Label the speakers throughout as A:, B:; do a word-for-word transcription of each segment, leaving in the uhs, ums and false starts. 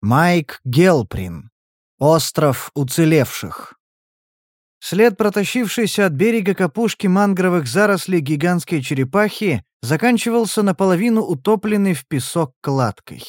A: Майк Гелприн. Остров уцелевших. След, протащившийся от берега к опушке мангровых зарослей гигантской черепахи, заканчивался наполовину утопленной в песок кладкой.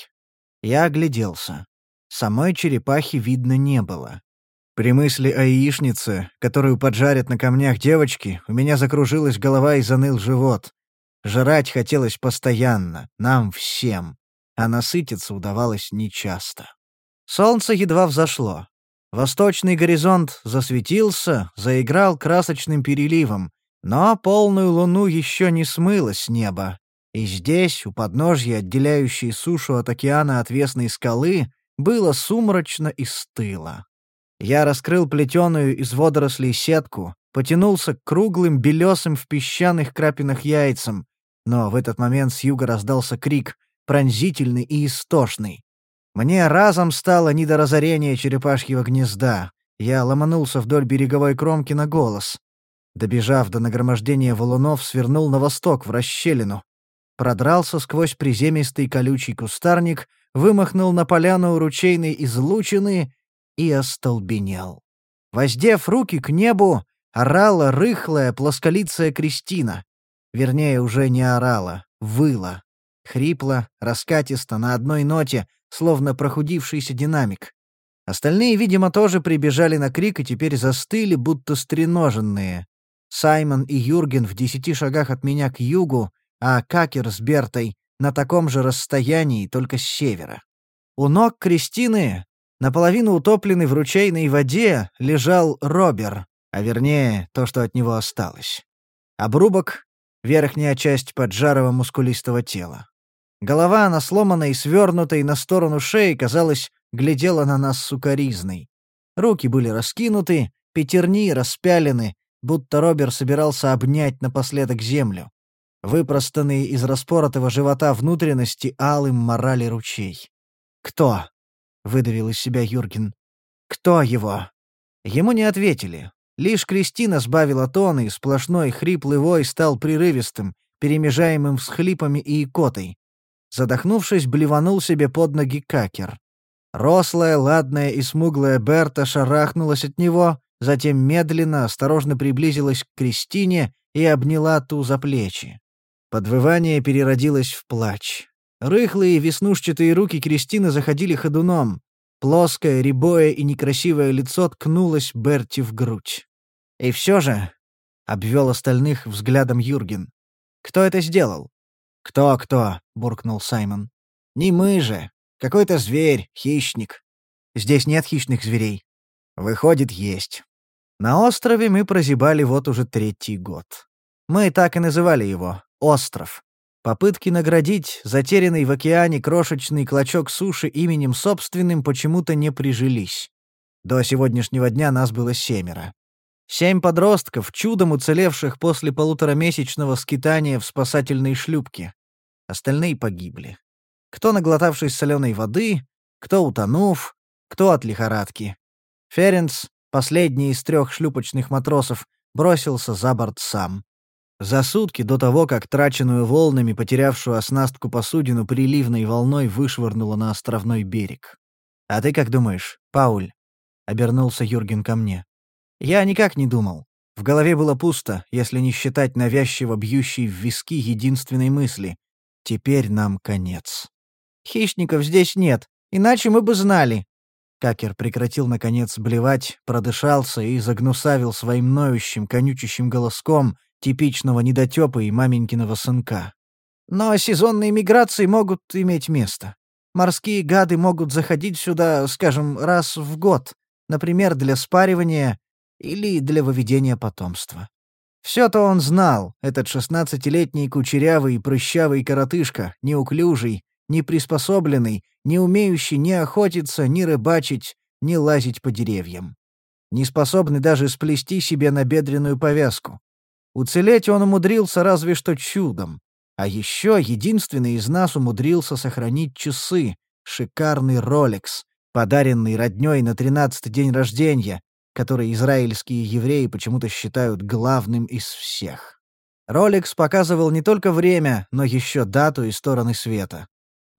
A: Я огляделся. Самой черепахи видно не было. При мысли о яичнице, которую поджарят на камнях девочки, у меня закружилась голова и заныл живот. Жрать хотелось постоянно, нам всем, а насытиться удавалось нечасто. Солнце едва взошло. Восточный горизонт засветился, заиграл красочным переливом, но полную луну еще не смыло с неба. И здесь, у подножья, отделяющей сушу от океана отвесной скалы, было сумрачно и стыло. Я раскрыл плетеную из водорослей сетку, потянулся к круглым белесым в песчаных крапинах яйцам, но в этот момент с юга раздался крик, пронзительный и истошный. Мне разом стало не до разорения черепашьего гнезда. Я ломанулся вдоль береговой кромки на голос. Добежав до нагромождения валунов, свернул на восток в расщелину. Продрался сквозь приземистый колючий кустарник, вымахнул на поляну ручейной излучины и остолбенел. Воздев руки к небу, орала рыхлая плосколицая Кристина. Вернее, уже не орала, выла. Хрипло, раскатисто, на одной ноте, словно прохудившийся динамик. Остальные, видимо, тоже прибежали на крик и теперь застыли, будто стреноженные. Саймон и Юрген в десяти шагах от меня к югу, а Какер с Бертой на таком же расстоянии, только с севера. У ног Кристины, наполовину утопленный в ручейной воде, лежал Робер, а вернее, то, что от него осталось. Обрубок — верхняя часть поджарого мускулистого тела. Голова, насломанной и свернутой на сторону шеи, казалось, глядела на нас сукоризной. Руки были раскинуты, пятерни распялены, будто Робер собирался обнять напоследок землю. Выпростанные из распоротого живота внутренности алым морали ручей. «Кто?» — выдавил из себя Юрген. «Кто его?» Ему не ответили. Лишь Кристина сбавила тон, и сплошной хриплый вой стал прерывистым, перемежаемым всхлипами и икотой. Задохнувшись, блеванул себе под ноги Какер. Рослая, ладная и смуглая Берта шарахнулась от него, затем медленно, осторожно приблизилась к Кристине и обняла ту за плечи. Подвывание переродилось в плач. Рыхлые веснушчатые руки Кристины заходили ходуном. Плоское, рябое и некрасивое лицо ткнулось Берти в грудь. «И все же», — обвел остальных взглядом Юрген, — «кто это сделал?» «Кто-кто?» — буркнул Саймон. «Не мы же. Какой-то зверь, хищник. Здесь нет хищных зверей». «Выходит, есть». На острове мы прозябали вот уже третий год. Мы так и называли его — остров. Попытки наградить затерянный в океане крошечный клочок суши именем собственным почему-то не прижились. До сегодняшнего дня нас было семеро. Семь подростков, чудом уцелевших после полуторамесячного скитания в спасательной шлюпке. Остальные погибли. Кто наглотавшись соленой воды, кто утонув, кто от лихорадки. Ференц, последний из трех шлюпочных матросов, бросился за борт сам. За сутки до того, как траченную волнами потерявшую оснастку посудину приливной волной вышвырнуло на островной берег. «А ты как думаешь, Пауль?» — обернулся Юрген ко мне. Я никак не думал. В голове было пусто, если не считать навязчиво бьющей в виски единственной мысли. Теперь нам конец. «Хищников здесь нет, иначе мы бы знали». Какер прекратил, наконец, блевать, продышался и загнусавил своим ноющим, конючащим голоском типичного недотёпа и маменькиного сынка. «Но сезонные миграции могут иметь место. Морские гады могут заходить сюда, скажем, раз в год, например, для спаривания или для выведения потомства. Все-то он знал, этот шестнадцатилетний кучерявый и прыщавый коротышка, неуклюжий, неприспособленный, не умеющий ни охотиться, ни рыбачить, ни лазить по деревьям. Не способный даже сплести себе набедренную повязку. Уцелеть он умудрился разве что чудом. А еще единственный из нас умудрился сохранить часы, шикарный Rolex, подаренный роднёй на тринадцатый день рождения, который израильские евреи почему-то считают главным из всех. Rolex показывал не только время, но еще дату и стороны света.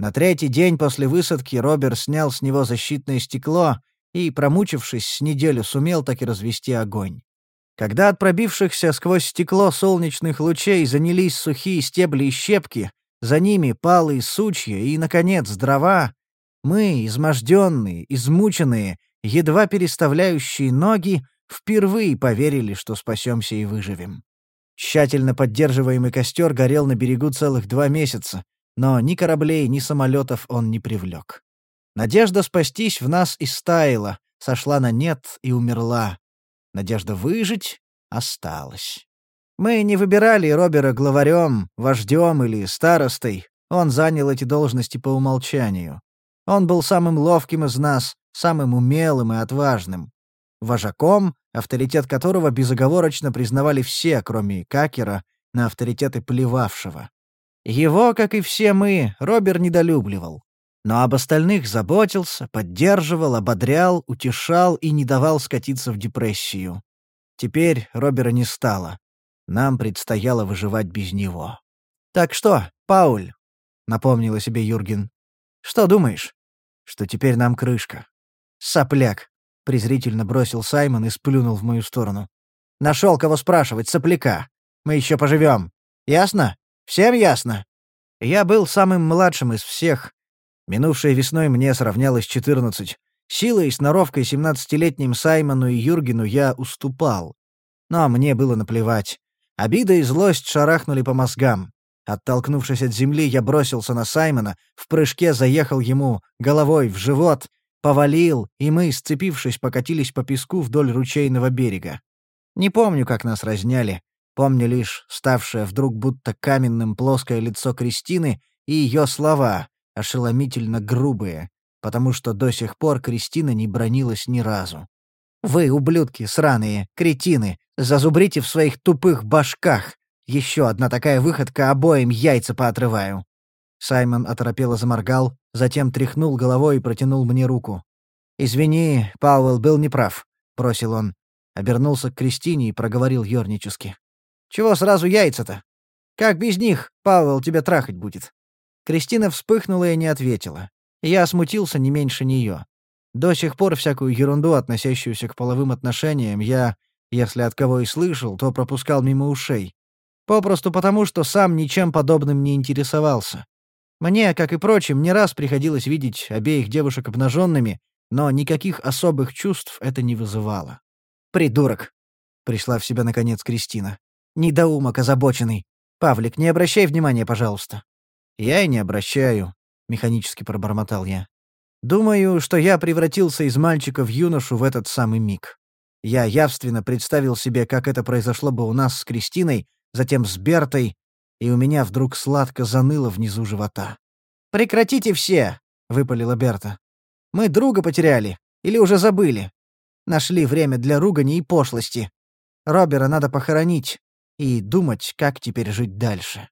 A: На третий день после высадки Робер снял с него защитное стекло и, промучившись с неделю, сумел таки развести огонь. Когда от пробившихся сквозь стекло солнечных лучей занялись сухие стебли и щепки, за ними палые сучья и, наконец, дрова, мы, изможденные, измученные, едва переставляющие ноги, впервые поверили, что спасемся и выживем. Тщательно поддерживаемый костер горел на берегу целых два месяца, но ни кораблей, ни самолетов он не привлек. Надежда спастись в нас истаяла, сошла на нет и умерла. Надежда выжить осталась. Мы не выбирали Робера главарем, вождем или старостой. Он занял эти должности по умолчанию. Он был самым ловким из нас, самым умелым и отважным. Вожаком, авторитет которого безоговорочно признавали все, кроме Какера, на авторитеты плевавшего. Его, как и все мы, Робер недолюбливал. Но об остальных заботился, поддерживал, ободрял, утешал и не давал скатиться в депрессию. Теперь Робера не стало. Нам предстояло выживать без него. «Так что, Пауль?» — напомнила себе Юрген. «Что думаешь?» «Что теперь нам крышка». «Сопляк!» — презрительно бросил Саймон и сплюнул в мою сторону. «Нашел кого спрашивать, сопляка. Мы еще поживем. Ясно? Всем ясно?» Я был самым младшим из всех. Минувшей весной мне сравнялось четырнадцать. Силой и сноровкой семнадцатилетним Саймону и Юргену я уступал. Но мне было наплевать. Обида и злость шарахнули по мозгам. Оттолкнувшись от земли, я бросился на Саймона, в прыжке заехал ему головой в живот, повалил, и мы, сцепившись, покатились по песку вдоль ручейного берега. Не помню, как нас разняли. Помню лишь ставшее вдруг будто каменным плоское лицо Кристины и ее слова, ошеломительно грубые, потому что до сих пор Кристина не бранилась ни разу. «Вы, ублюдки сраные, кретины, зазубрите в своих тупых башках! Еще одна такая выходка, обоим яйца поотрываю!» Саймон оторопело заморгал, затем тряхнул головой и протянул мне руку. «Извини, Пауэлл был неправ», — бросил он. Обернулся к Кристине и проговорил ёрнически. «Чего сразу яйца-то? Как без них Пауэлл тебя трахать будет?» Кристина вспыхнула и не ответила. Я смутился не меньше нее. До сих пор всякую ерунду, относящуюся к половым отношениям, я, если от кого и слышал, то пропускал мимо ушей. Попросту потому, что сам ничем подобным не интересовался. Мне, как и прочим, не раз приходилось видеть обеих девушек обнаженными, но никаких особых чувств это не вызывало. «Придурок!» — пришла в себя наконец Кристина. «Недоумок озабоченный. Павлик, не обращай внимания, пожалуйста». «Я и не обращаю», — механически пробормотал я. Думаю, что я превратился из мальчика в юношу в этот самый миг. Я явственно представил себе, как это произошло бы у нас с Кристиной, затем с Бертой, и у меня вдруг сладко заныло внизу живота. «Прекратите все!» — выпалила Берта. «Мы друга потеряли. Или уже забыли. Нашли время для ругани и пошлости. Робера надо похоронить и думать, как теперь жить дальше».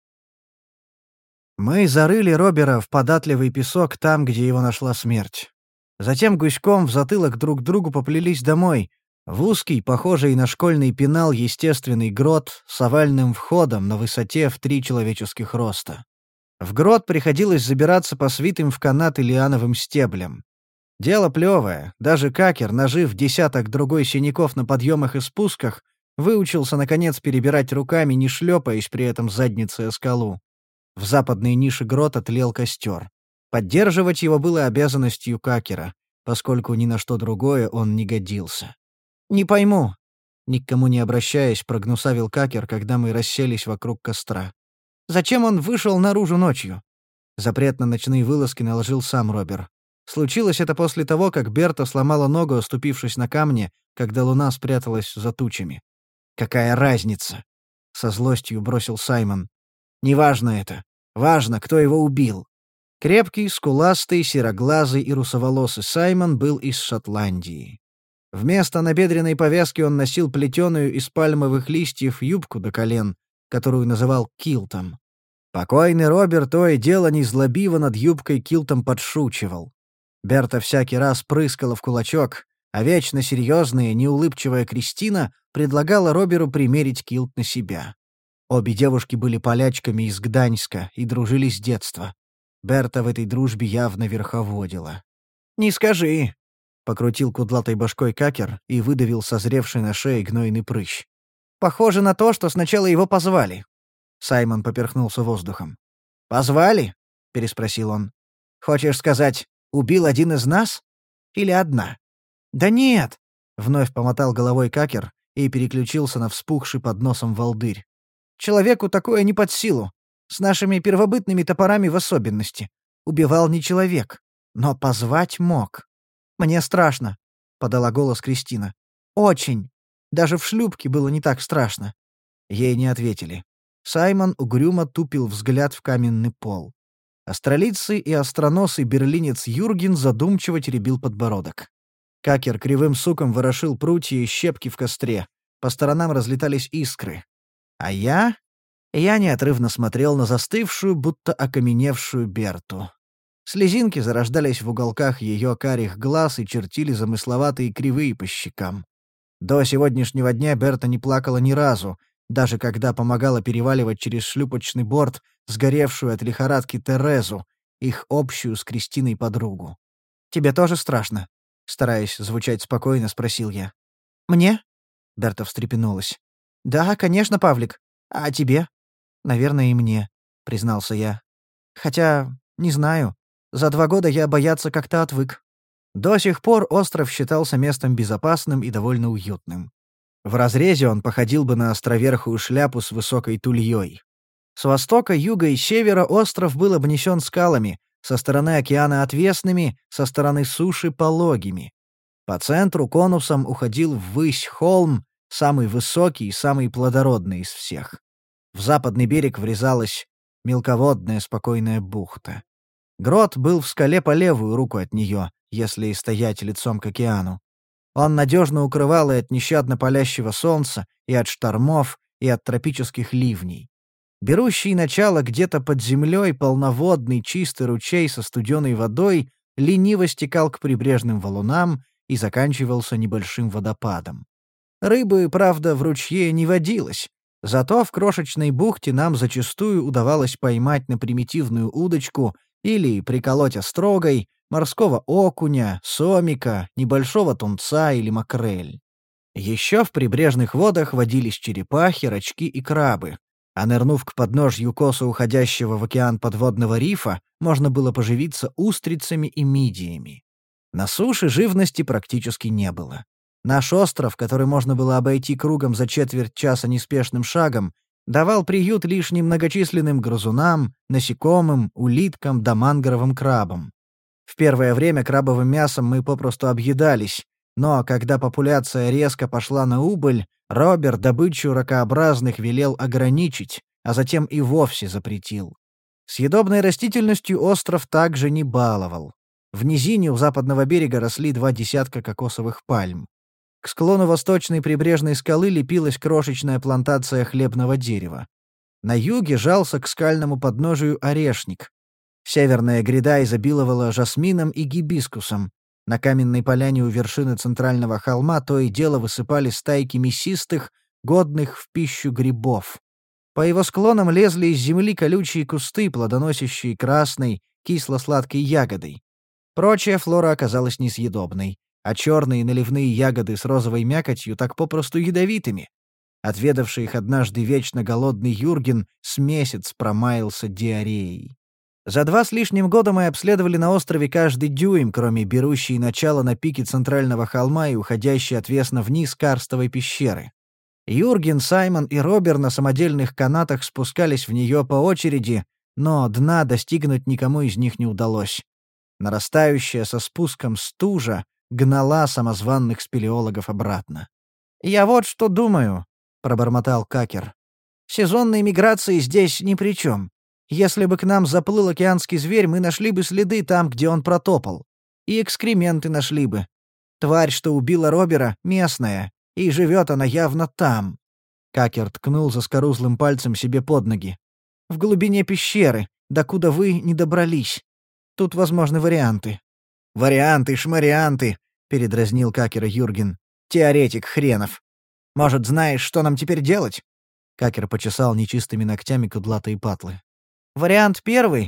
A: Мы зарыли Робера в податливый песок там, где его нашла смерть. Затем гуськом в затылок друг к другу поплелись домой, в узкий, похожий на школьный пенал, естественный грот с овальным входом на высоте в три человеческих роста. В грот приходилось забираться по свитым в канаты лиановым стеблям. Дело плевое, даже Какер, нажив десяток другой синяков на подъемах и спусках, выучился, наконец, перебирать руками, не шлепаясь при этом задницей о скалу. В западной нише грота тлел костер. Поддерживать его было обязанностью Какера, поскольку ни на что другое он не годился. «Не пойму», — ни к кому не обращаясь, прогнусавил Какер, когда мы расселись вокруг костра. «Зачем он вышел наружу ночью?» Запрет на ночные вылазки наложил сам Робер. Случилось это после того, как Берта сломала ногу, оступившись на камне, когда луна спряталась за тучами. «Какая разница?» — со злостью бросил Саймон. «Неважно это. Важно, кто его убил». Крепкий, скуластый, сероглазый и русоволосый Саймон был из Шотландии. Вместо набедренной повязки он носил плетеную из пальмовых листьев юбку до колен, которую называл килтом. Покойный Роберт то и дело незлобиво над юбкой килтом подшучивал. Берта всякий раз прыскала в кулачок, а вечно серьезная, неулыбчивая Кристина предлагала Роберу примерить килт на себя. Обе девушки были полячками из Гданьска и дружили с детства. Берта в этой дружбе явно верховодила. «Не скажи», — покрутил кудлатой башкой Какер и выдавил созревший на шее гнойный прыщ. «Похоже на то, что сначала его позвали». Саймон поперхнулся воздухом. «Позвали?» — переспросил он. «Хочешь сказать, убил один из нас? Или одна?» «Да нет!» — вновь помотал головой Какер и переключился на вспухший под носом волдырь. «Человеку такое не под силу. С нашими первобытными топорами в особенности. Убивал не человек, но позвать мог. Мне страшно», — подала голос Кристина. «Очень. Даже в шлюпке было не так страшно». Ей не ответили. Саймон угрюмо тупил взгляд в каменный пол. Астролицый и остроносый берлинец Юрген задумчиво теребил подбородок. Какер кривым суком ворошил прутья и щепки в костре. По сторонам разлетались искры. А я... Я неотрывно смотрел на застывшую, будто окаменевшую Берту. Слезинки зарождались в уголках ее карих глаз и чертили замысловатые кривые по щекам. До сегодняшнего дня Берта не плакала ни разу, даже когда помогала переваливать через шлюпочный борт сгоревшую от лихорадки Терезу, их общую с Кристиной подругу. «Тебе тоже страшно?» — стараясь звучать спокойно, спросил я. «Мне?» — Берта встрепенулась. «Да, конечно, Павлик. А тебе?» «Наверное, и мне», — признался я. «Хотя, не знаю. За два года я бояться как-то отвык». До сих пор остров считался местом безопасным и довольно уютным. В разрезе он походил бы на островерхую шляпу с высокой тульей. С востока, юга и севера остров был обнесен скалами, со стороны океана отвесными, со стороны суши пологими. По центру конусом уходил ввысь холм, самый высокий и самый плодородный из всех. В западный берег врезалась мелководная спокойная бухта. Грот был в скале по левую руку от нее, если и стоять лицом к океану. Он надежно укрывал и от нещадно палящего солнца, и от штормов, и от тропических ливней. Берущий начало где-то под землей полноводный чистый ручей со студеной водой лениво стекал к прибрежным валунам и заканчивался небольшим водопадом. Рыбы, правда, в ручье не водилось, зато в крошечной бухте нам зачастую удавалось поймать на примитивную удочку или приколоть острогой морского окуня, сомика, небольшого тунца или макрель. Еще в прибрежных водах водились черепахи, рачки и крабы, а нырнув к подножью косо уходящего в океан подводного рифа, можно было поживиться устрицами и мидиями. На суше живности практически не было. Наш остров, который можно было обойти кругом за четверть часа неспешным шагом, давал приют лишь немногочисленным грызунам, насекомым, улиткам да мангровым крабам. В первое время крабовым мясом мы попросту объедались, но когда популяция резко пошла на убыль, Роберт добычу ракообразных велел ограничить, а затем и вовсе запретил. Съедобной растительностью остров также не баловал. В низине у западного берега росли два десятка кокосовых пальм. К склону восточной прибрежной скалы лепилась крошечная плантация хлебного дерева. На юге жался к скальному подножию орешник. Северная гряда изобиловала жасмином и гибискусом. На каменной поляне у вершины центрального холма то и дело высыпали стайки мясистых, годных в пищу грибов. По его склонам лезли из земли колючие кусты, плодоносящие красной, кисло-сладкой ягодой. Прочая флора оказалась несъедобной, а черные наливные ягоды с розовой мякотью так попросту ядовитыми. Отведавший их однажды вечно голодный Юрген с месяц промаялся диареей. За два с лишним года мы обследовали на острове каждый дюйм, кроме берущей начало на пике центрального холма и уходящей отвесно вниз карстовой пещеры. Юрген, Саймон и Робер на самодельных канатах спускались в нее по очереди, но дна достигнуть никому из них не удалось. Нарастающая со спуском стужа гнала самозванных спелеологов обратно. «Я вот что думаю», — пробормотал Какер. «Сезонные миграции здесь ни при чем. Если бы к нам заплыл океанский зверь, мы нашли бы следы там, где он протопал. И экскременты нашли бы. Тварь, что убила Робера, местная, и живет она явно там». Какер ткнул заскорузлым пальцем себе под ноги. «В глубине пещеры, докуда вы не добрались. Тут возможны варианты». «Варианты, шмарианты», — передразнил Какера Юрген. «Теоретик хренов. Может, знаешь, что нам теперь делать?» Какер почесал нечистыми ногтями кудлатые патлы. «Вариант первый.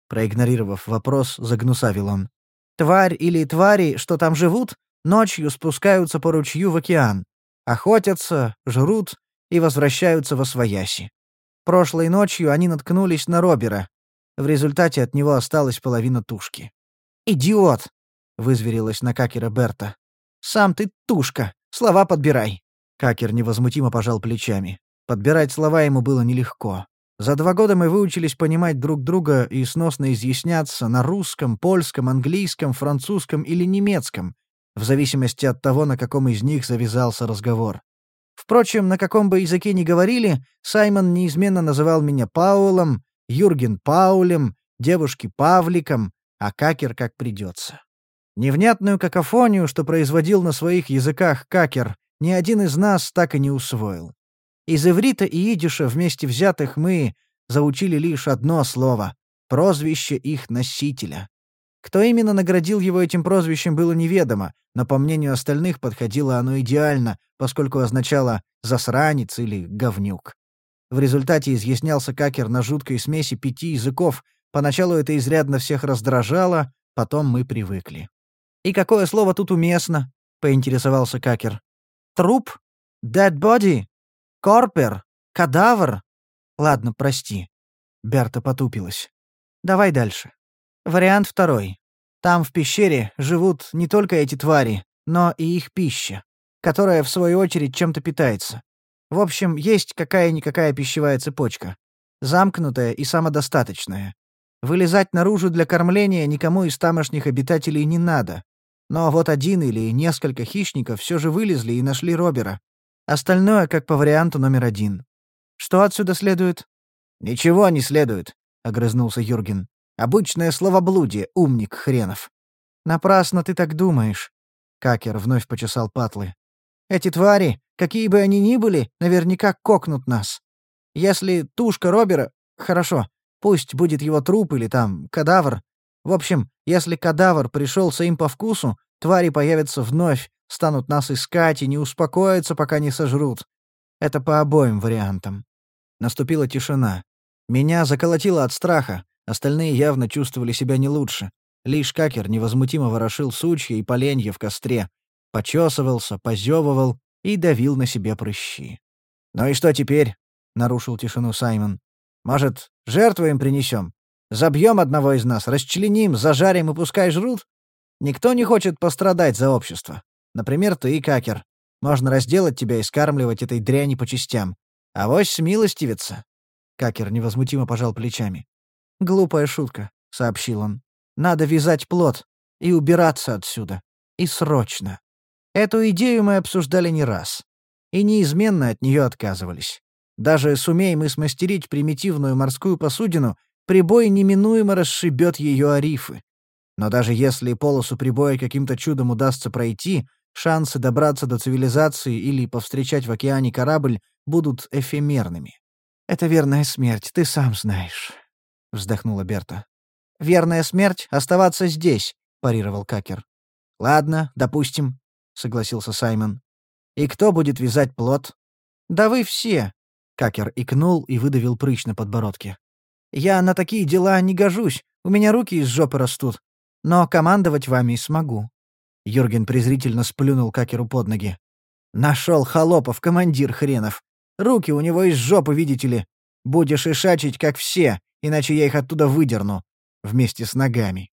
A: Проигнорировав вопрос, загнусавил он. «Тварь или твари, что там живут, ночью спускаются по ручью в океан, охотятся, жрут и возвращаются восвояси. Прошлой ночью они наткнулись на Робера. В результате от него осталась половина тушки». «Идиот!» — вызверилась на Какера Берта. «Сам ты тушка! Слова подбирай!» Какер невозмутимо пожал плечами. Подбирать слова ему было нелегко. За два года мы выучились понимать друг друга и сносно изъясняться на русском, польском, английском, французском или немецком, в зависимости от того, на каком из них завязался разговор. Впрочем, на каком бы языке ни говорили, Саймон неизменно называл меня Паулом, Юрген Паулем, девушки Павликом, а Какер как придется. Невнятную какофонию, что производил на своих языках Какер, ни один из нас так и не усвоил. Из иврита и идиша вместе взятых мы заучили лишь одно слово — прозвище их носителя. Кто именно наградил его этим прозвищем, было неведомо, но, по мнению остальных, подходило оно идеально, поскольку означало «засранец» или «говнюк». В результате изъяснялся Какер на жуткой смеси пяти языков. Поначалу это изрядно всех раздражало, потом мы привыкли. «И какое слово тут уместно?» — поинтересовался Какер. «Труп? Dead body? Корпер? Кадавр?» «Ладно, прости». Берта потупилась. «Давай дальше. Вариант второй. Там в пещере живут не только эти твари, но и их пища, которая, в свою очередь, чем-то питается. В общем, есть какая-никакая пищевая цепочка. Замкнутая и самодостаточная. Вылезать наружу для кормления никому из тамошних обитателей не надо. Но вот один или несколько хищников все же вылезли и нашли Робера. Остальное как по варианту номер один. Что отсюда следует? «Ничего не следует», — огрызнулся Юрген. «Обычное словоблудие, умник хренов». «Напрасно ты так думаешь», — Какер вновь почесал патлы. «Эти твари, какие бы они ни были, наверняка кокнут нас. Если тушка Робера... Хорошо, пусть будет его труп или там кадавр. В общем, если кадавр пришелся им по вкусу, твари появятся вновь, станут нас искать и не успокоятся, пока не сожрут. Это по обоим вариантам». Наступила тишина. Меня заколотило от страха, остальные явно чувствовали себя не лучше. Лишь Какер невозмутимо ворошил сучья и поленья в костре, почесывался, позевывал и давил на себе прыщи. «Ну и что теперь?» — нарушил тишину Саймон. «Может, жертву им принесем? Забьем одного из нас, расчленим, зажарим и пускай жрут? Никто не хочет пострадать за общество. Например, ты, Какер. Можно разделать тебя и скармливать этой дряни по частям. Авось смилостивится». Какер невозмутимо пожал плечами. «Глупая шутка», — сообщил он. «Надо вязать плот и убираться отсюда. И срочно. Эту идею мы обсуждали не раз. И неизменно от нее отказывались. Даже сумеем мы смастерить примитивную морскую посудину, прибой неминуемо расшибет ее о рифы. Но даже если полосу прибоя каким-то чудом удастся пройти, шансы добраться до цивилизации или повстречать в океане корабль будут эфемерными. «Это верная смерть, ты сам знаешь», — вздохнула Берта. «Верная смерть — оставаться здесь», — парировал Какер. «Ладно, допустим», — согласился Саймон. «И кто будет вязать плот?» «Да вы все», — Какер икнул и выдавил прыщ на подбородке. «Я на такие дела не гожусь, у меня руки из жопы растут. Но командовать вами смогу». Юрген презрительно сплюнул Какеру под ноги. «Нашел холопов, командир хренов. Руки у него из жопы, видите ли. Будешь ишачить, как все, иначе я их оттуда выдерну. Вместе с ногами».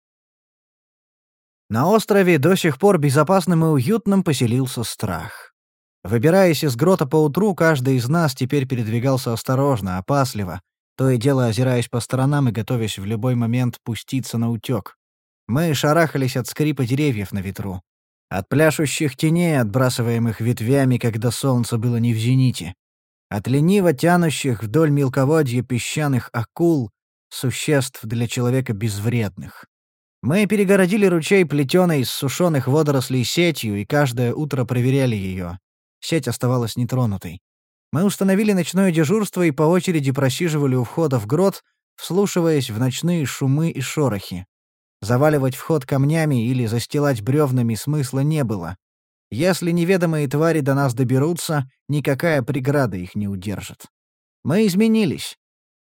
A: На острове до сих пор безопасным и уютным поселился страх. Выбираясь из грота поутру, каждый из нас теперь передвигался осторожно, опасливо, то и дело озираясь по сторонам и готовясь в любой момент пуститься на утёк. Мы шарахались от скрипа деревьев на ветру. От пляшущих теней, отбрасываемых ветвями, когда солнце было не в зените. От лениво тянущих вдоль мелководья песчаных акул, существ для человека безвредных. Мы перегородили ручей плетеной из сушеных водорослей сетью и каждое утро проверяли ее. Сеть оставалась нетронутой. Мы установили ночное дежурство и по очереди просиживали у входа в грот, вслушиваясь в ночные шумы и шорохи. Заваливать вход камнями или застилать бревнами смысла не было. Если неведомые твари до нас доберутся, никакая преграда их не удержит. Мы изменились.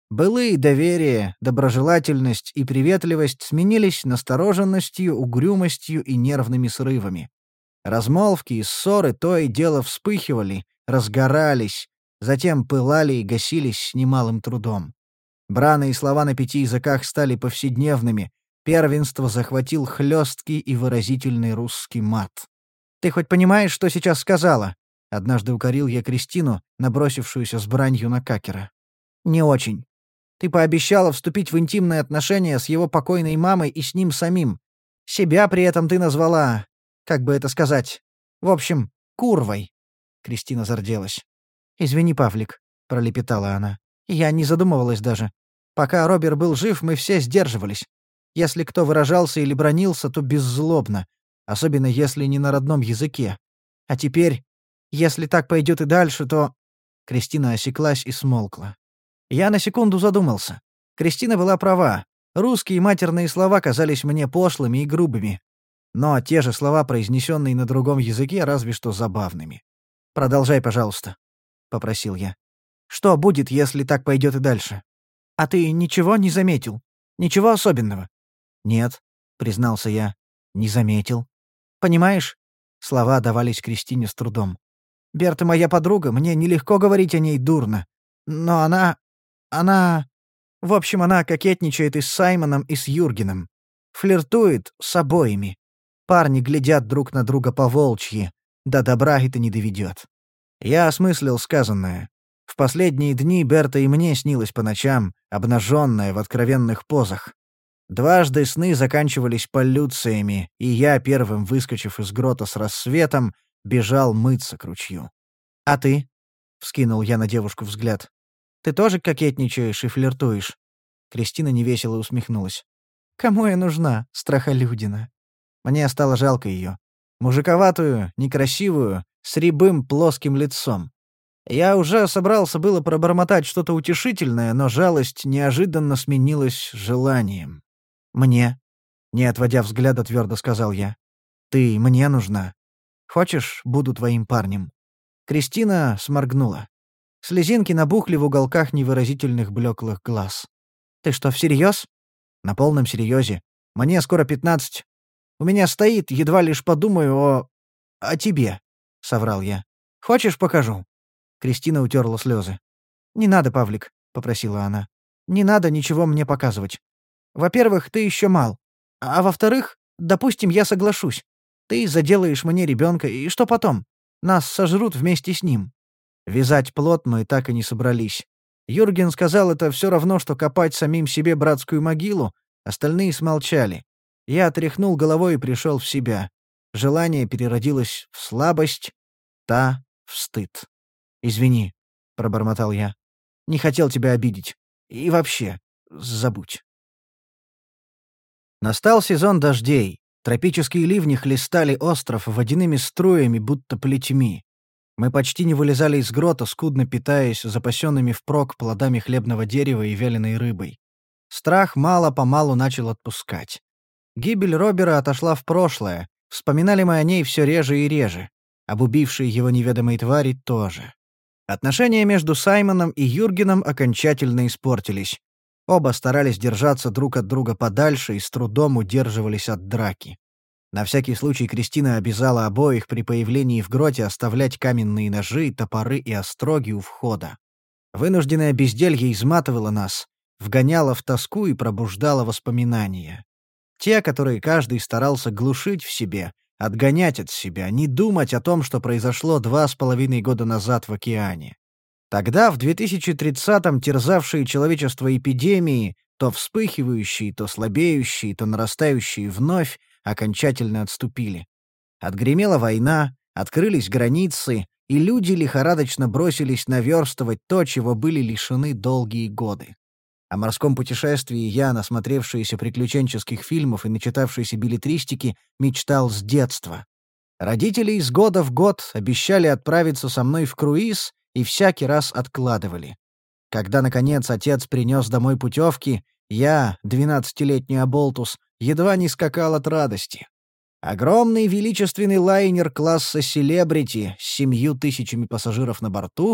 A: Былые доверие, доброжелательность и приветливость сменились настороженностью, угрюмостью и нервными срывами. Размолвки и ссоры то и дело вспыхивали, разгорались, затем пылали и гасились с немалым трудом. Браны и слова на пяти языках стали повседневными, первенство захватил хлесткий и выразительный русский мат. «Ты хоть понимаешь, что сейчас сказала?» — однажды укорил я Кристину, набросившуюся с бранью на Какера. «Не очень. Ты пообещала вступить в интимные отношения с его покойной мамой и с ним самим. Себя при этом ты назвала... как бы это сказать? В общем, курвой». Кристина зарделась. «Извини, Павлик», — пролепетала она. «Я не задумывалась даже. Пока Робер был жив, мы все сдерживались. Если кто выражался или бранился, то беззлобно, особенно если не на родном языке. А теперь, если так пойдет и дальше, то...» Кристина осеклась и смолкла. Я на секунду задумался. Кристина была права. Русские матерные слова казались мне пошлыми и грубыми. Но те же слова, произнесенные на другом языке, разве что забавными. «Продолжай, пожалуйста», — попросил я. «Что будет, если так пойдет и дальше? А ты ничего не заметил? Ничего особенного?» «Нет», — признался я, — «не заметил». «Понимаешь?» — слова давались Кристине с трудом. «Берта моя подруга, мне нелегко говорить о ней дурно. Но она... она... В общем, она кокетничает и с Саймоном, и с Юргеном. Флиртует с обоими. Парни глядят друг на друга по-волчьи. До добра это не доведет». Я осмыслил сказанное. В последние дни Берта и мне снилась по ночам, обнаженная в откровенных позах. Дважды сны заканчивались полюциями, и я, первым выскочив из грота с рассветом, бежал мыться к ручью. «А ты?» — вскинул я на девушку взгляд. «Ты тоже кокетничаешь и флиртуешь?» Кристина невесело усмехнулась. «Кому я нужна, страхолюдина?» Мне стало жалко ее. Мужиковатую, некрасивую, с рябым плоским лицом. Я уже собрался было пробормотать что-то утешительное, но жалость неожиданно сменилась желанием. «Мне?» — не отводя взгляда, твердо сказал я. «Ты мне нужна. Хочешь, буду твоим парнем?» Кристина сморгнула. Слезинки набухли в уголках невыразительных блеклых глаз. «Ты что, всерьез?» «На полном серьезе. Мне скоро пятнадцать. У меня стоит, едва лишь подумаю о... о тебе», — соврал я. «Хочешь, покажу?» Кристина утерла слезы. «Не надо, Павлик», — попросила она. «Не надо ничего мне показывать. Во-первых, ты еще мал. А во-вторых, допустим, я соглашусь. Ты заделаешь мне ребенка, и что потом? Нас сожрут вместе с ним». Вязать плот мы так и не собрались. Юрген сказал, это все равно, что копать самим себе братскую могилу, остальные смолчали. Я отряхнул головой и пришел в себя. Желание переродилось в слабость, та — в стыд. «Извини», — пробормотал я. «Не хотел тебя обидеть. И вообще, забудь». Настал сезон дождей. Тропические ливни хлестали остров водяными струями, будто плетьми. Мы почти не вылезали из грота, скудно питаясь запасенными впрок плодами хлебного дерева и вяленой рыбой. Страх мало-помалу начал отпускать. Гибель Робера отошла в прошлое, вспоминали мы о ней все реже и реже. Об убившей его неведомой твари тоже. Отношения между Саймоном и Юргеном окончательно испортились. Оба старались держаться друг от друга подальше и с трудом удерживались от драки. На всякий случай Кристина обязала обоих при появлении в гроте оставлять каменные ножи, топоры и остроги у входа. Вынужденное безделье изматывало нас, вгоняло в тоску и пробуждало воспоминания. Те, которые каждый старался глушить в себе, отгонять от себя, не думать о том, что произошло два с половиной года назад в океане. Тогда, в две тысячи тридцатом, терзавшие человечество эпидемии, то вспыхивающие, то слабеющие, то нарастающие вновь, окончательно отступили. Отгремела война, открылись границы, и люди лихорадочно бросились наверстывать то, чего были лишены долгие годы. О морском путешествии я, насмотревшийся приключенческих фильмов и начитавшийся беллетристики, мечтал с детства. Родители из года в год обещали отправиться со мной в круиз и всякий раз откладывали. Когда, наконец, отец принес домой путевки, я, двенадцатилетний оболтус, едва не скакал от радости. Огромный величественный лайнер класса «Селебрити» с семью тысячами пассажиров на борту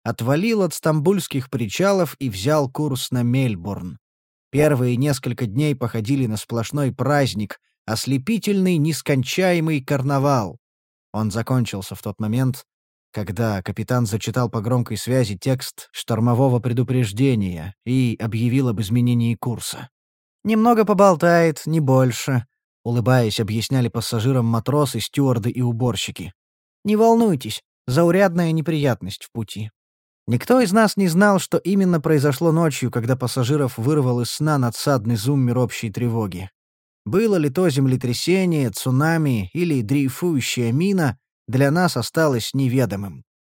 A: отвалил от стамбульских причалов и взял курс на Мельбурн. Первые несколько дней походили на сплошной праздник, ослепительный, нескончаемый карнавал. Он закончился в тот момент, когда капитан зачитал по громкой связи текст штормового предупреждения и объявил об изменении курса. «Немного поболтает, не больше», — улыбаясь, объясняли пассажирам матросы, стюарды и уборщики. «Не волнуйтесь, заурядная неприятность в пути». Никто из нас не знал, что именно произошло ночью, когда пассажиров вырвал из сна надсадный зуммер общей тревоги. Было ли то землетрясение, цунами или дрейфующая мина, для нас осталось неведомым.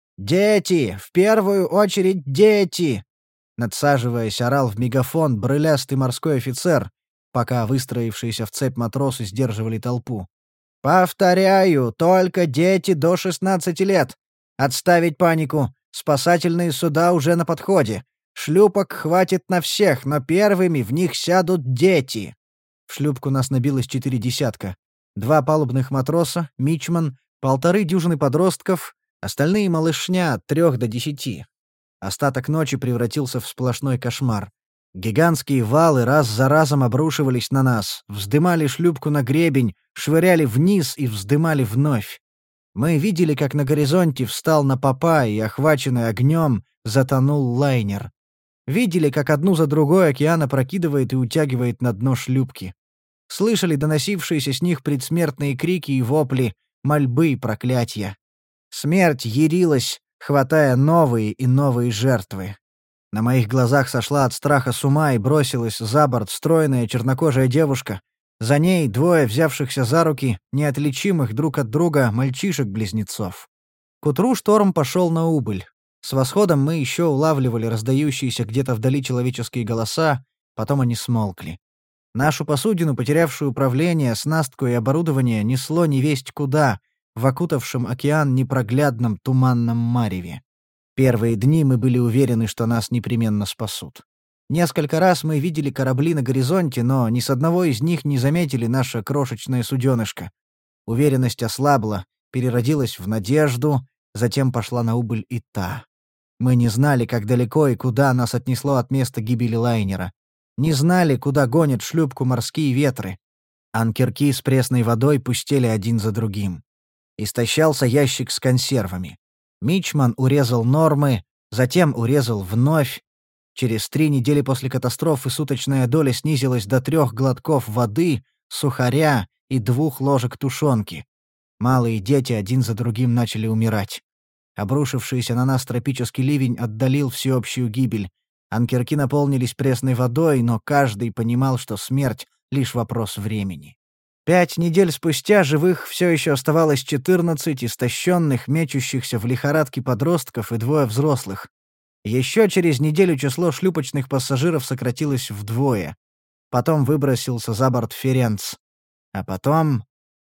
A: «Дети! В первую очередь дети!» Надсаживаясь, орал в мегафон брылястый морской офицер, пока выстроившиеся в цепь матросы сдерживали толпу. «Повторяю, только дети до шестнадцати лет! Отставить панику! Спасательные суда уже на подходе! Шлюпок хватит на всех, но первыми в них сядут дети!» В шлюпку нас набилось четыре десятка. Два палубных матроса, мичман, полторы дюжины подростков, остальные малышня от трех до десяти. Остаток ночи превратился в сплошной кошмар. Гигантские валы раз за разом обрушивались на нас, вздымали шлюпку на гребень, швыряли вниз и вздымали вновь. Мы видели, как на горизонте встал на попа и, охваченный огнем, затонул лайнер. Видели, как одну за другой океан опрокидывает и утягивает на дно шлюпки. Слышали доносившиеся с них предсмертные крики и вопли, мольбы и проклятия. Смерть ярилась, хватая новые и новые жертвы. На моих глазах сошла от страха с ума и бросилась за борт стройная чернокожая девушка. За ней двое взявшихся за руки, неотличимых друг от друга мальчишек-близнецов. К утру шторм пошел на убыль. С восходом мы еще улавливали раздающиеся где-то вдали человеческие голоса, потом они смолкли. Нашу посудину, потерявшую управление, снастку и оборудование, несло невесть куда, в окутавшем океан непроглядном туманном мареве. Первые дни мы были уверены, что нас непременно спасут. Несколько раз мы видели корабли на горизонте, но ни с одного из них не заметили наше крошечное суденышко. Уверенность ослабла, переродилась в надежду, затем пошла на убыль и та. Мы не знали, как далеко и куда нас отнесло от места гибели лайнера. Не знали, куда гонят шлюпку морские ветры. Анкерки с пресной водой пустели один за другим. Истощался ящик с консервами. Мичман урезал нормы, затем урезал вновь. Через три недели после катастрофы суточная доля снизилась до трех глотков воды, сухаря и двух ложек тушенки. Малые дети один за другим начали умирать. Обрушившийся на нас тропический ливень отдалил всеобщую гибель. Анкерки наполнились пресной водой, но каждый понимал, что смерть — лишь вопрос времени. Пять недель спустя живых все еще оставалось четырнадцать истощенных, мечущихся в лихорадке подростков и двое взрослых. Еще через неделю число шлюпочных пассажиров сократилось вдвое. Потом выбросился за борт Ференц. А потом...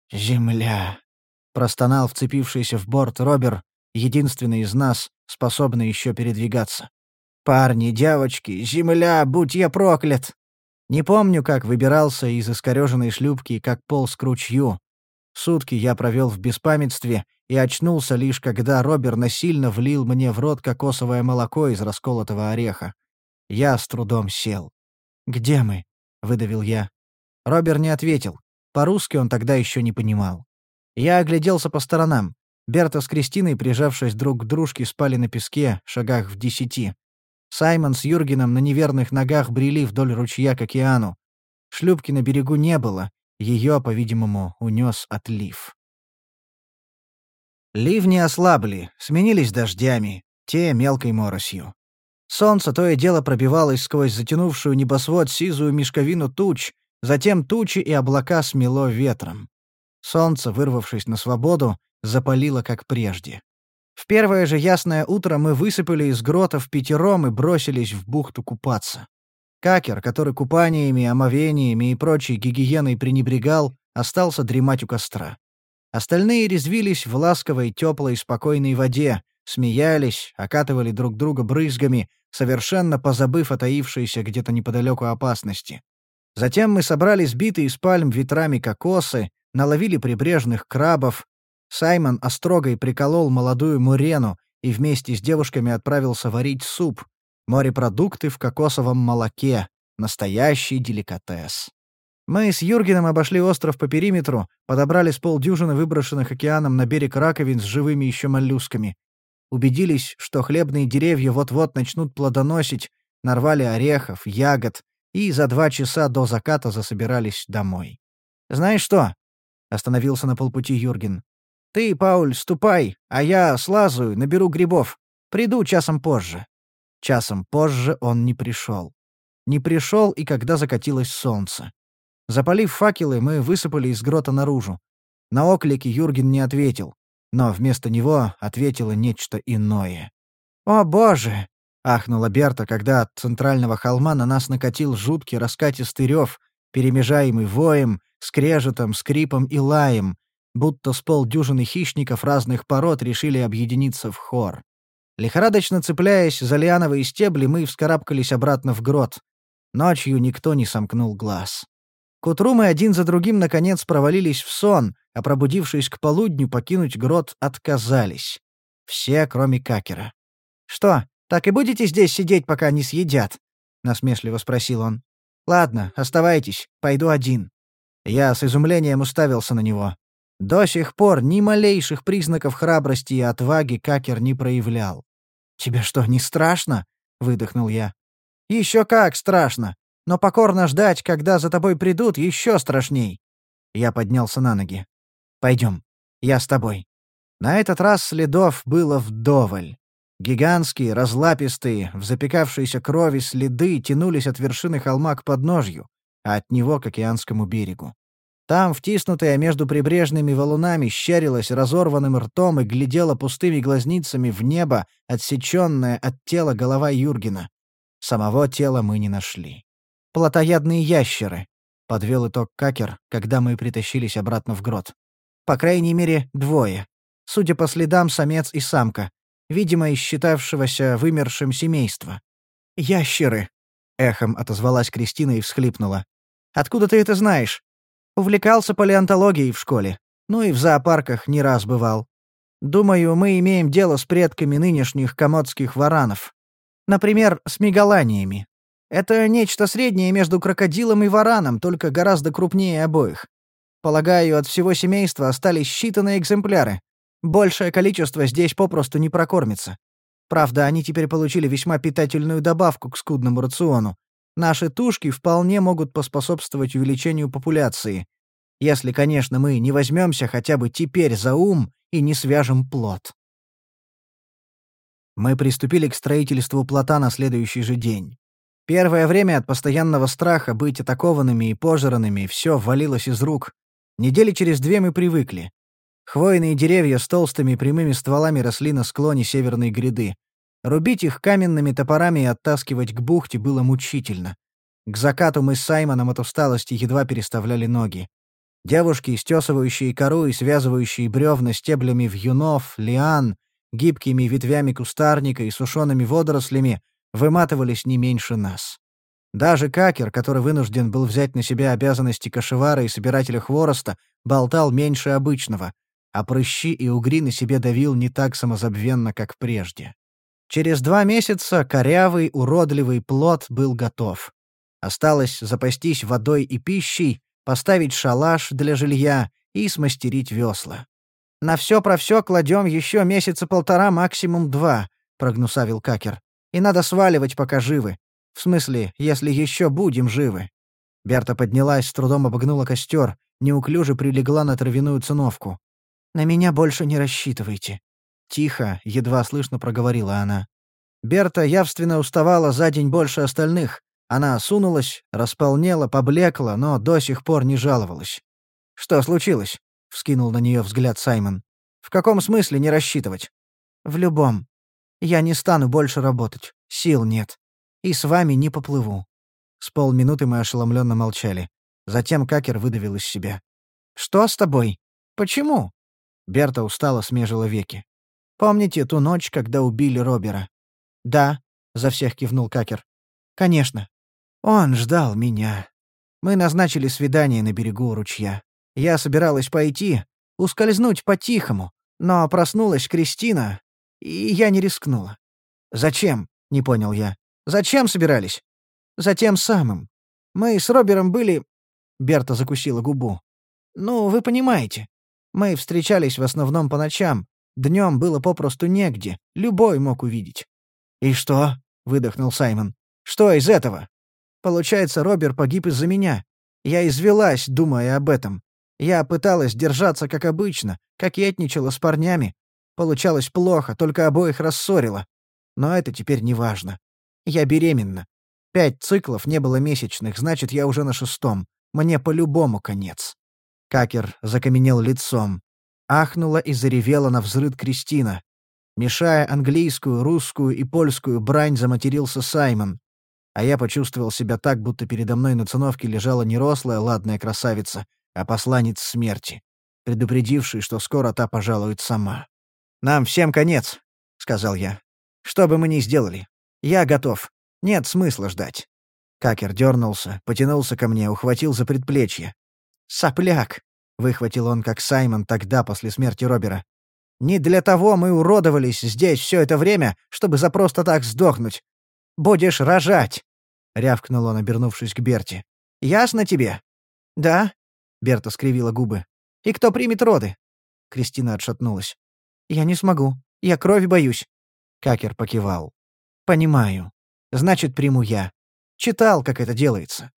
A: «Земля!» — простонал вцепившийся в борт Робер, единственный из нас, способный еще передвигаться. «Парни, девочки, земля, будь я проклят!» Не помню, как выбирался из искореженной шлюпки и как полз к ручью. Сутки я провел в беспамятстве и очнулся лишь когда Робер насильно влил мне в рот кокосовое молоко из расколотого ореха. Я с трудом сел. «Где мы?» — выдавил я. Робер не ответил. По-русски он тогда еще не понимал. Я огляделся по сторонам. Берта с Кристиной, прижавшись друг к дружке, спали на песке, шагах в десяти. Саймон с Юргеном на неверных ногах брели вдоль ручья к океану. Шлюпки на берегу не было, ее, по-видимому, унес отлив. Ливни ослабли, сменились дождями, те мелкой моросью. Солнце то и дело пробивалось сквозь затянувшую небосвод сизую мешковину туч, затем тучи и облака смело ветром. Солнце, вырвавшись на свободу, запалило как прежде. В первое же ясное утро мы высыпали из гротов пятером и бросились в бухту купаться. Какер, который купаниями, омовениями и прочей гигиеной пренебрегал, остался дремать у костра. Остальные резвились в ласковой, теплой, спокойной воде, смеялись, окатывали друг друга брызгами, совершенно позабыв о таившейся где-то неподалеку опасности. Затем мы собрали сбитые из пальм ветрами кокосы, наловили прибрежных крабов. Саймон острогой приколол молодую мурену, и вместе с девушками отправился варить суп, морепродукты в кокосовом молоке, настоящий деликатес. Мы с Юргеном обошли остров по периметру, подобрали с полдюжины выброшенных океаном на берег раковин с живыми еще моллюсками. Убедились, что хлебные деревья вот-вот начнут плодоносить, нарвали орехов, ягод и за два часа до заката засобирались домой. «Знаешь что?» — остановился на полпути Юрген. «Ты, Пауль, ступай, а я слазаю, наберу грибов. Приду часом позже». Часом позже он не пришел. Не пришел и когда закатилось солнце. Запалив факелы, мы высыпали из грота наружу. На оклики Юрген не ответил, но вместо него ответило нечто иное. «О, Боже!» — ахнула Берта, когда от центрального холма на нас накатил жуткий раскатистый рев, перемежаемый воем, скрежетом, скрипом и лаем, будто с полдюжины хищников разных пород решили объединиться в хор. Лихорадочно цепляясь за лиановые стебли, мы вскарабкались обратно в грот. Ночью никто не сомкнул глаз. К утру мы один за другим наконец провалились в сон, а пробудившись к полудню, покинуть грот отказались. Все, кроме Какера. «Что, так и будете здесь сидеть, пока не съедят?» — насмешливо спросил он. «Ладно, оставайтесь, пойду один». Я с изумлением уставился на него. До сих пор ни малейших признаков храбрости и отваги Какер не проявлял. «Тебе что, не страшно?» — выдохнул я. «Еще как страшно! Но покорно ждать, когда за тобой придут, еще страшней!» Я поднялся на ноги. «Пойдем. Я с тобой». На этот раз следов было вдоволь. Гигантские, разлапистые, в запекавшейся крови следы тянулись от вершины холма к подножью, а от него к океанскому берегу. Там, втиснутая между прибрежными валунами, щерилась разорванным ртом и глядела пустыми глазницами в небо, отсеченная от тела голова Юргена. Самого тела мы не нашли. «Плотоядные ящеры», — подвел итог Какер, когда мы притащились обратно в грот. «По крайней мере, двое. Судя по следам, самец и самка, видимо, из считавшегося вымершим семейства». «Ящеры», — эхом отозвалась Кристина и всхлипнула. «Откуда ты это знаешь?» «Увлекался палеонтологией в школе. Ну и в зоопарках не раз бывал. Думаю, мы имеем дело с предками нынешних комодских варанов. Например, с мегаланиями. Это нечто среднее между крокодилом и вараном, только гораздо крупнее обоих. Полагаю, от всего семейства остались считанные экземпляры. Большее количество здесь попросту не прокормится. Правда, они теперь получили весьма питательную добавку к скудному рациону. Наши тушки вполне могут поспособствовать увеличению популяции. Если, конечно, мы не возьмемся хотя бы теперь за ум и не свяжем плот». Мы приступили к строительству плота на следующий же день. Первое время от постоянного страха быть атакованными и пожранными все валилось из рук. Недели через две мы привыкли. Хвойные деревья с толстыми прямыми стволами росли на склоне северной гряды. Рубить их каменными топорами и оттаскивать к бухте было мучительно. К закату мы с Саймоном от усталости едва переставляли ноги. Девушки, стесывающие кору и связывающие бревна стеблями вьюнов, лиан, гибкими ветвями кустарника и сушеными водорослями, выматывались не меньше нас. Даже Какер, который вынужден был взять на себя обязанности кошевара и собирателя хвороста, болтал меньше обычного, а прыщи и угри на себе давил не так самозабвенно, как прежде. Через два месяца корявый, уродливый плот был готов. Осталось запастись водой и пищей, поставить шалаш для жилья и смастерить весла. «На все про все кладем еще месяца полтора, максимум два», — прогнусавил Какер. «И надо сваливать, пока живы. В смысле, если еще будем живы». Берта поднялась, с трудом обогнула костер, неуклюже прилегла на травяную циновку. «На меня больше не рассчитывайте». Тихо, едва слышно проговорила она. Берта явственно уставала за день больше остальных. Она осунулась, располнела, поблекла, но до сих пор не жаловалась. «Что случилось?» — вскинул на нее взгляд Саймон. «В каком смысле не рассчитывать?» «В любом. Я не стану больше работать. Сил нет. И с вами не поплыву». С полминуты мы ошеломленно молчали. Затем Какер выдавил из себя. «Что с тобой? Почему?» Берта устало смежила веки. «Помните ту ночь, когда убили Робера?» «Да», — за всех кивнул Какер. «Конечно. Он ждал меня. Мы назначили свидание на берегу ручья. Я собиралась пойти, ускользнуть по-тихому, но проснулась Кристина. И я не рискнула. «Зачем?» — не понял я. «Зачем собирались?» «За тем самым. Мы с Робером были...» Берта закусила губу. «Ну, вы понимаете. Мы встречались в основном по ночам. Днем было попросту негде. Любой мог увидеть». «И что?» — выдохнул Саймон. «Что из этого?» «Получается, Робер погиб из-за меня. Я извелась, думая об этом. Я пыталась держаться как обычно, кокетничала с парнями. Получалось плохо, только обоих рассорила. Но это теперь не важно. Я беременна. Пять циклов не было месячных, значит, я уже на шестом. Мне по-любому конец». Какер закаменел лицом. Ахнула и заревела навзрыд Кристина. Мешая английскую, русскую и польскую брань, заматерился Саймон. А я почувствовал себя так, будто передо мной на циновке лежала не рослая ладная красавица, а посланец смерти, предупредивший, что скоро та пожалует сама. «Нам всем конец», — сказал я. «Что бы мы ни сделали. Я готов. Нет смысла ждать». Какер дернулся, потянулся ко мне, ухватил за предплечье. «Сопляк!» — выхватил он, как Саймон тогда, после смерти Робера. «Не для того мы уродовались здесь все это время, чтобы за просто так сдохнуть. Будешь рожать!» — рявкнул он, обернувшись к Берте. «Ясно тебе?» «Да», — Берта скривила губы. «И кто примет роды?» Кристина отшатнулась. «Я не смогу. Я крови боюсь». Какер покивал. «Понимаю. Значит, приму я. Читал, как это делается».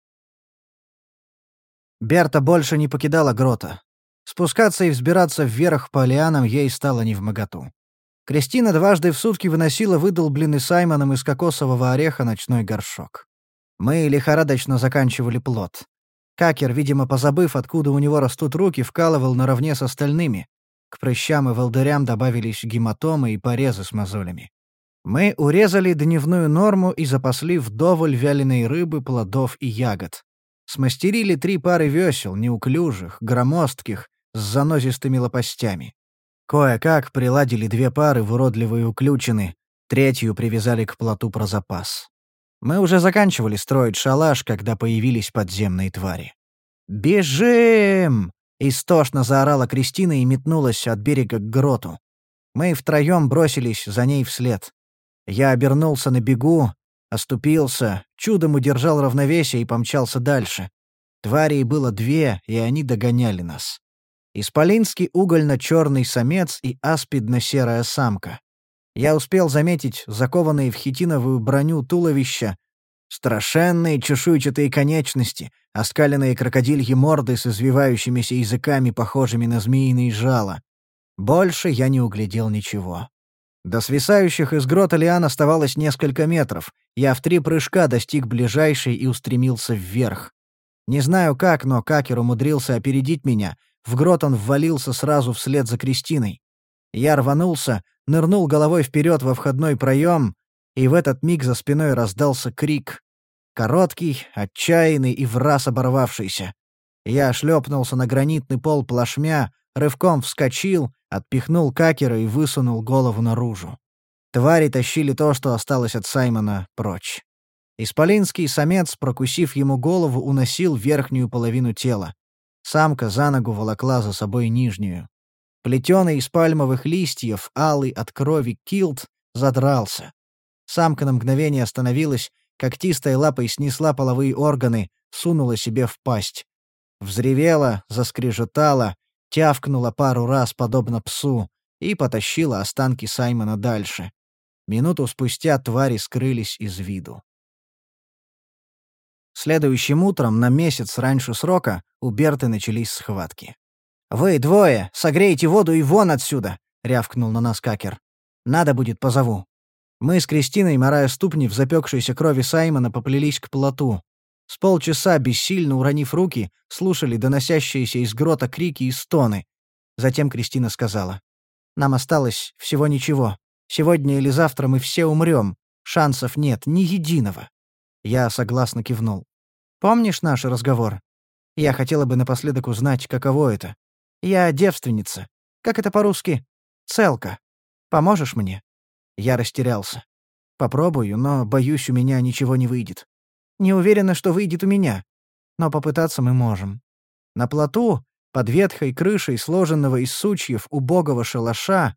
A: Берта больше не покидала грота. Спускаться и взбираться вверх по лианам ей стало невмоготу. Кристина дважды в сутки выносила выдолбленный Саймоном из кокосового ореха ночной горшок. Мы лихорадочно заканчивали плод. Какер, видимо, позабыв, откуда у него растут руки, вкалывал наравне с остальными. К прыщам и волдырям добавились гематомы и порезы с мозолями. Мы урезали дневную норму и запасли вдоволь вяленой рыбы, плодов и ягод. Смастерили три пары весел, неуклюжих, громоздких, с занозистыми лопастями. Кое-как приладили две пары в уродливые уключины, третью привязали к плоту про запас. Мы уже заканчивали строить шалаш, когда появились подземные твари. «Бежим!» — истошно заорала Кристина и метнулась от берега к гроту. Мы втроем бросились за ней вслед. Я обернулся на бегу, оступился, чудом удержал равновесие и помчался дальше. Тварей было две, и они догоняли нас. Исполинский угольно-черный самец и аспидно-серая самка. Я успел заметить закованные в хитиновую броню туловища, страшенные чешуйчатые конечности, оскаленные крокодильи морды с извивающимися языками, похожими на змеиные жало. Больше я не углядел ничего. До свисающих из грота лиан оставалось несколько метров. Я в три прыжка достиг ближайшей и устремился вверх. Не знаю как, но Какер умудрился опередить меня. В грот он ввалился сразу вслед за Кристиной. Я рванулся, нырнул головой вперед во входной проем, и в этот миг за спиной раздался крик. Короткий, отчаянный и враз оборвавшийся. Я шлепнулся на гранитный пол плашмя, рывком вскочил, отпихнул Какера и высунул голову наружу. Твари тащили то, что осталось от Саймона, прочь. Исполинский самец, прокусив ему голову, уносил верхнюю половину тела. Самка за ногу волокла за собой нижнюю. Плетеный из пальмовых листьев, алый от крови килт, задрался. Самка на мгновение остановилась, когтистой лапой снесла половые органы, сунула себе в пасть. Взревела, заскрежетала, тявкнула пару раз, подобно псу, и потащила останки Саймона дальше. Минуту спустя твари скрылись из виду. Следующим утром, на месяц раньше срока, у Берты начались схватки. «Вы двое, согрейте воду и вон отсюда!» — рявкнул на нас Какер. «Надо будет, позову». Мы с Кристиной, морая ступни в запекшейся крови Саймона, поплелись к плоту. С полчаса, бессильно уронив руки, слушали доносящиеся из грота крики и стоны. Затем Кристина сказала: «Нам осталось всего ничего. Сегодня или завтра мы все умрем. Шансов нет, ни единого». Я согласно кивнул. «Помнишь наш разговор? Я хотела бы напоследок узнать, каково это. Я девственница. Как это по-русски? Целка. Поможешь мне?» Я растерялся. «Попробую, но, боюсь, у меня ничего не выйдет. Не уверена, что выйдет у меня. Но попытаться мы можем. На плоту, под ветхой крышей сложенного из сучьев убогого шалаша,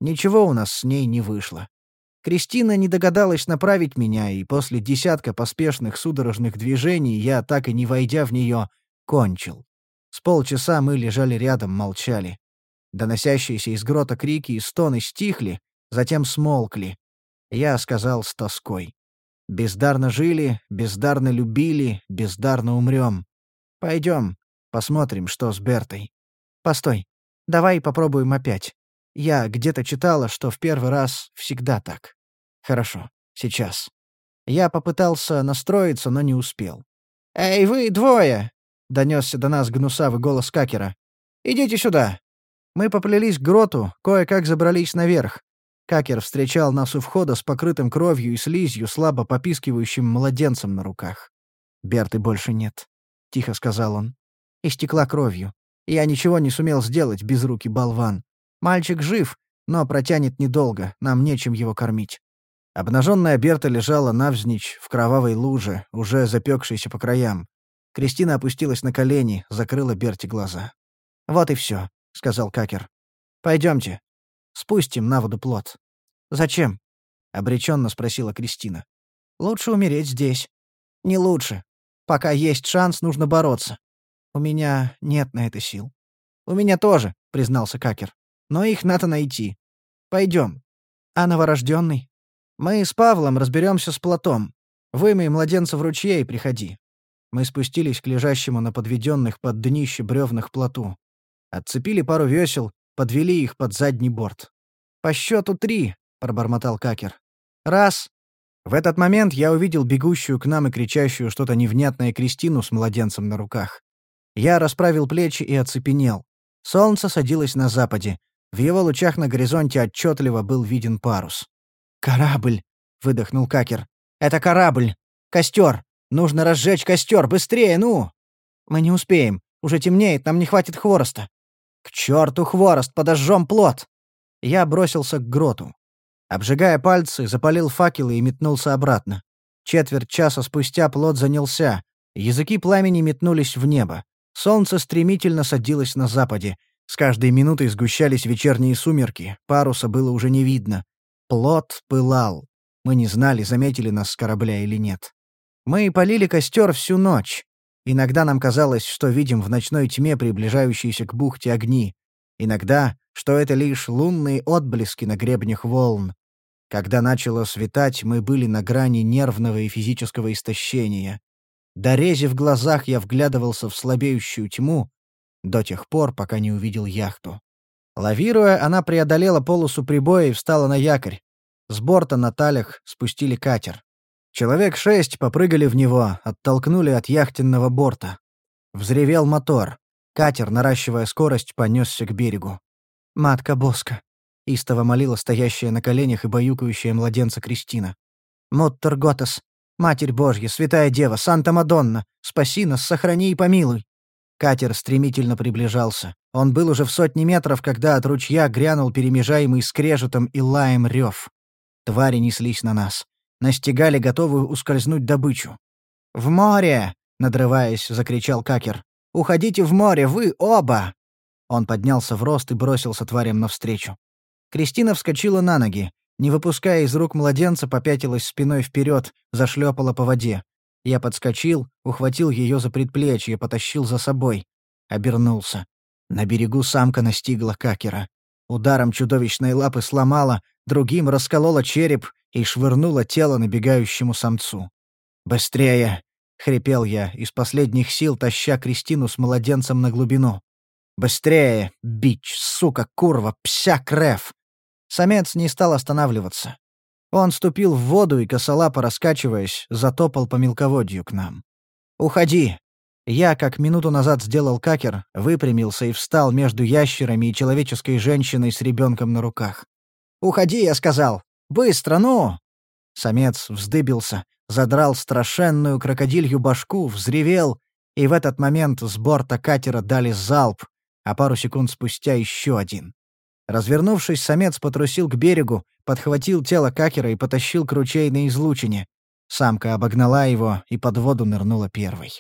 A: Ничего у нас с ней не вышло. Кристина не догадалась направить меня, и после десятка поспешных судорожных движений я, так и не войдя в нее, кончил. С полчаса мы лежали рядом, молчали. Доносящиеся из грота крики и стоны стихли, затем смолкли. Я сказал с тоской: «Бездарно жили, бездарно любили, бездарно умрем. Пойдем, посмотрим, что с Бертой». «Постой, давай попробуем опять. Я где-то читала, что в первый раз всегда так». «Хорошо, сейчас». Я попытался настроиться, но не успел. «Эй, вы двое!» — донесся до нас гнусавый голос Какера. «Идите сюда!» Мы поплелись к гроту, кое-как забрались наверх. Какер встречал нас у входа с покрытым кровью и слизью слабо попискивающим младенцем на руках. «Берты больше нет», — тихо сказал он. «Истекла кровью. Я ничего не сумел сделать, безрукий болван. Мальчик жив, но протянет недолго, нам нечем его кормить». Обнаженная Берта лежала навзничь в кровавой луже, уже запекшейся по краям. Кристина опустилась на колени, закрыла Берте глаза. «Вот и все», — сказал Какер. «Пойдемте. Спустим на воду плот». «Зачем?» — обреченно спросила Кристина. «Лучше умереть здесь». «Не лучше. Пока есть шанс, нужно бороться. У меня нет на это сил». «У меня тоже», — признался Какер. «Но их надо найти. Пойдем». «А новорожденный?» «Мы с Павлом разберемся с плотом. Вымой младенца в ручье и приходи». Мы спустились к лежащему на подведенных под днище бревнах плоту. Отцепили пару весел, подвели их под задний борт. «По счету три», — пробормотал Какер. «Раз». В этот момент я увидел бегущую к нам и кричащую что-то невнятное Кристину с младенцем на руках. Я расправил плечи и оцепенел. Солнце садилось на западе. В его лучах на горизонте отчетливо был виден парус. «Корабль!» — выдохнул Какер. «Это корабль! Костер! Нужно разжечь костер! Быстрее, ну!» «Мы не успеем. Уже темнеет, нам не хватит хвороста». «К черту хворост! Подожжем плот!» Я бросился к гроту. Обжигая пальцы, запалил факелы и метнулся обратно. Четверть часа спустя плот занялся. Языки пламени метнулись в небо. Солнце стремительно садилось на западе. С каждой минутой сгущались вечерние сумерки. Паруса было уже не видно. Плот пылал. Мы не знали, заметили нас с корабля или нет. Мы полили костер всю ночь. Иногда нам казалось, что видим в ночной тьме приближающиеся к бухте огни. Иногда, что это лишь лунные отблески на гребнях волн. Когда начало светать, мы были на грани нервного и физического истощения. До рези в глазах я вглядывался в слабеющую тьму до тех пор, пока не увидел яхту. Лавируя, она преодолела полосу прибоя и встала на якорь. С борта на талях спустили катер. Человек шесть попрыгали в него, оттолкнули от яхтенного борта. Взревел мотор. Катер, наращивая скорость, понесся к берегу. «Матка Боска!» — истово молила стоящая на коленях и баюкающая младенца Кристина. «Моттер Готес! Матерь Божья, Святая Дева, Санта-Мадонна! Спаси нас, сохрани и помилуй!» Катер стремительно приближался. Он был уже в сотне метров, когда от ручья грянул перемежаемый скрежетом и лаем рев. Твари неслись на нас. Настигали готовую ускользнуть добычу. «В море!» — надрываясь, закричал Какер. «Уходите в море, вы оба!» Он поднялся в рост и бросился тварям навстречу. Кристина вскочила на ноги. Не выпуская из рук младенца, попятилась спиной вперед, зашлепала по воде. Я подскочил, ухватил ее за предплечье, потащил за собой. Обернулся. На берегу самка настигла Какера. Ударом чудовищной лапы сломала, другим расколола череп и швырнула тело набегающему самцу. «Быстрее!» — хрипел я, из последних сил таща Кристину с младенцем на глубину. «Быстрее! Бич, сука, курва, псяк рев!» Самец не стал останавливаться. Он ступил в воду и, косолапо раскачиваясь, затопал по мелководью к нам. «Уходи!» Я, как минуту назад сделал Какер, выпрямился и встал между ящерами и человеческой женщиной с ребенком на руках. «Уходи, я сказал! Быстро, ну!» Самец вздыбился, задрал страшенную крокодилью башку, взревел, и в этот момент с борта катера дали залп, а пару секунд спустя еще один. Развернувшись, самец потрусил к берегу, подхватил тело Какера и потащил к ручейной излучине. Самка обогнала его и под воду нырнула первой.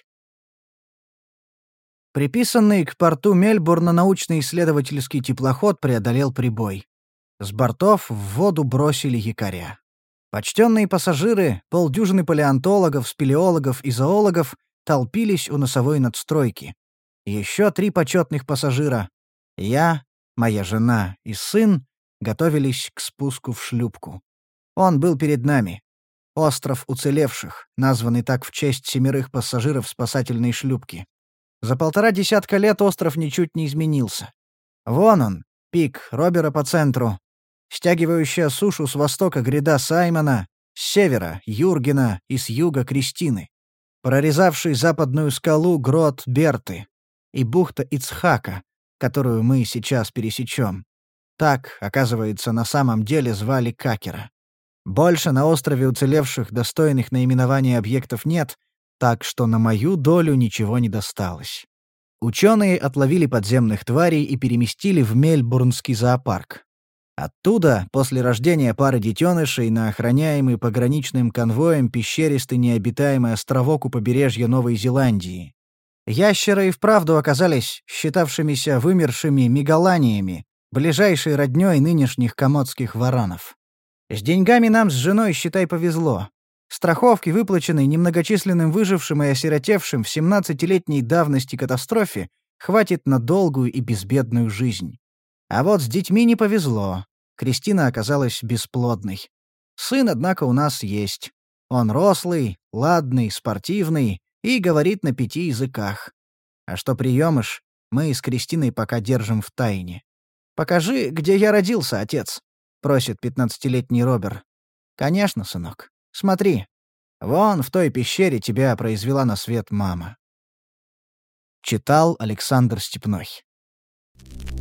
A: Приписанный к порту Мельбурна научно-исследовательский теплоход преодолел прибой. С бортов в воду бросили якоря. Почтенные пассажиры, полдюжины палеонтологов, спелеологов и зоологов толпились у носовой надстройки. Еще три почетных пассажира — я, моя жена и сын — готовились к спуску в шлюпку. Он был перед нами. Остров уцелевших, названный так в честь семерых пассажиров спасательной шлюпки. За полтора десятка лет остров ничуть не изменился. Вон он, пик Робера по центру, стягивающая сушу с востока гряда Саймона, с севера — Юргена и с юга — Кристины, прорезавший западную скалу грот Берты и бухта Ицхака, которую мы сейчас пересечем. Так, оказывается, на самом деле звали Какера. Больше на острове уцелевших достойных наименования объектов нет, так что на мою долю ничего не досталось. Ученые отловили подземных тварей и переместили в Мельбурнский зоопарк. Оттуда, после рождения пары детенышей, на охраняемый пограничным конвоем пещеристый необитаемый островок у побережья Новой Зеландии. Ящеры и вправду оказались считавшимися вымершими мегаланиями, ближайшей роднёй нынешних комодских варанов. С деньгами нам с женой, считай, повезло. Страховки, выплаченной немногочисленным выжившим и осиротевшим в семнадцатилетней давности катастрофе, хватит на долгую и безбедную жизнь. А вот с детьми не повезло. Кристина оказалась бесплодной. Сын, однако, у нас есть. Он рослый, ладный, спортивный и говорит на пяти языках. А что приемыш, мы с Кристиной пока держим в тайне. «Покажи, где я родился, отец», — просит пятнадцатилетний Робер. «Конечно, сынок. Смотри. Вон в той пещере тебя произвела на свет мама». Читал Александр Степной.